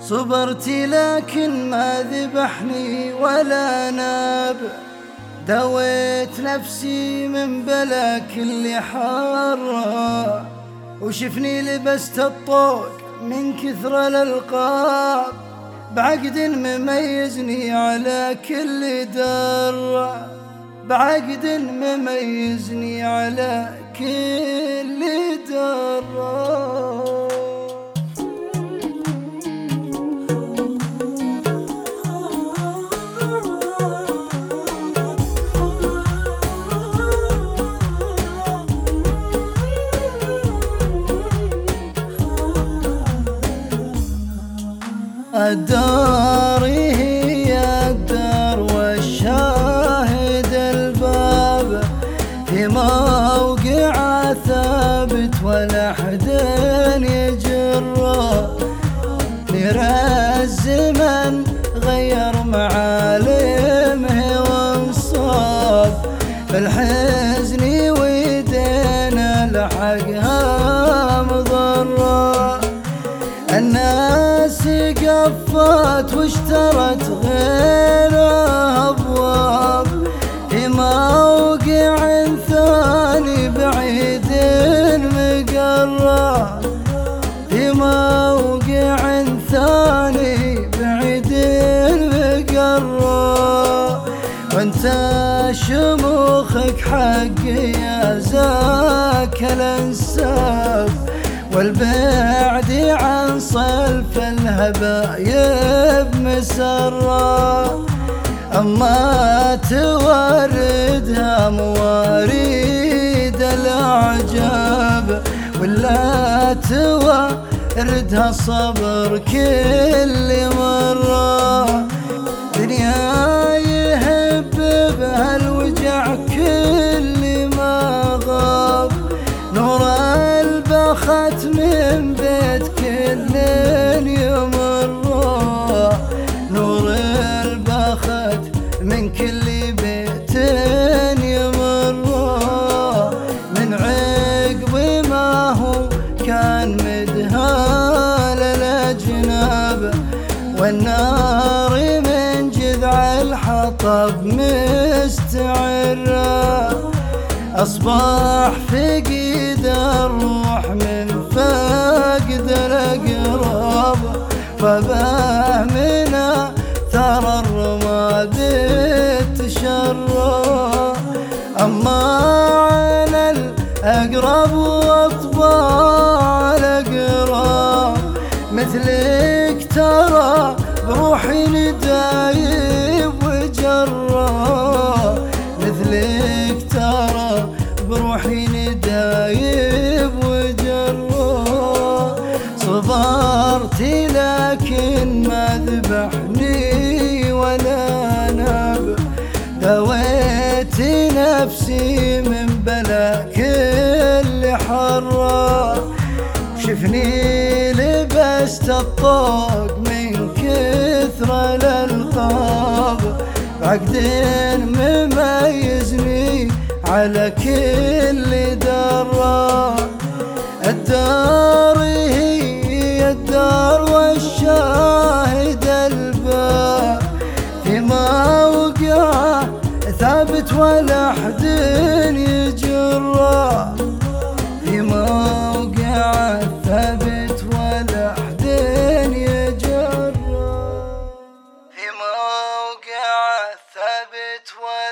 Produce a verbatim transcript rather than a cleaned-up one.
صبرت لكن ما ذبحني ولا ناب، دويت نفسي من بلا كل حارة، وشفني لبست الطوق من كثر الألقاب، بعقد مميزني على كل درة، بعقد مميزني على كل درة. الدار هي الدار والشاهد الباب، في موقع ثابت ولا حد يجره، نير الزمن غير معالمه وانصاب، بالحزن ويدينا لحقها مضره، الناس قفت واشترت غيرها أبواب، في موقع ثاني بعيد مقرة، في موقع ثاني بعيد مقرة، وانت شموخك حق يا زاك الانساب، والبعد عن صلف الهبايب مسرة، أما توردها مواريد الأعجاب، ولا توردها الصبر كل مرة، دنيا يهب بها الوجع كل ما غاب، نور البخت من بيت كل يمر، نور البخت من كل بيت يمر، من عقب ما هو كان مدهال الأجناب، والنار من جذع الحطب مستعرة، أصبح فقيد الروح من فقد الأقرب، فبه منا ترى الرماد تشرى، أما على الأقرب وأطباع الأقرب، مثلك ترى بروحي ندايب وجرى، مثلك ترى بروحي ندايب وجرة، صبرت لكن ما ذبحني ولا ناب، دويت نفسي من بلا كل حرة، شفني لبست الطوق من كثر الألقاب، بعقد مميزني على كل درة، الدار هي الدار والشاهد الباب، في موقع ثابت ولا حد يجره، في موقع ثابت ولا حد يجره، في موقع ثابت ولا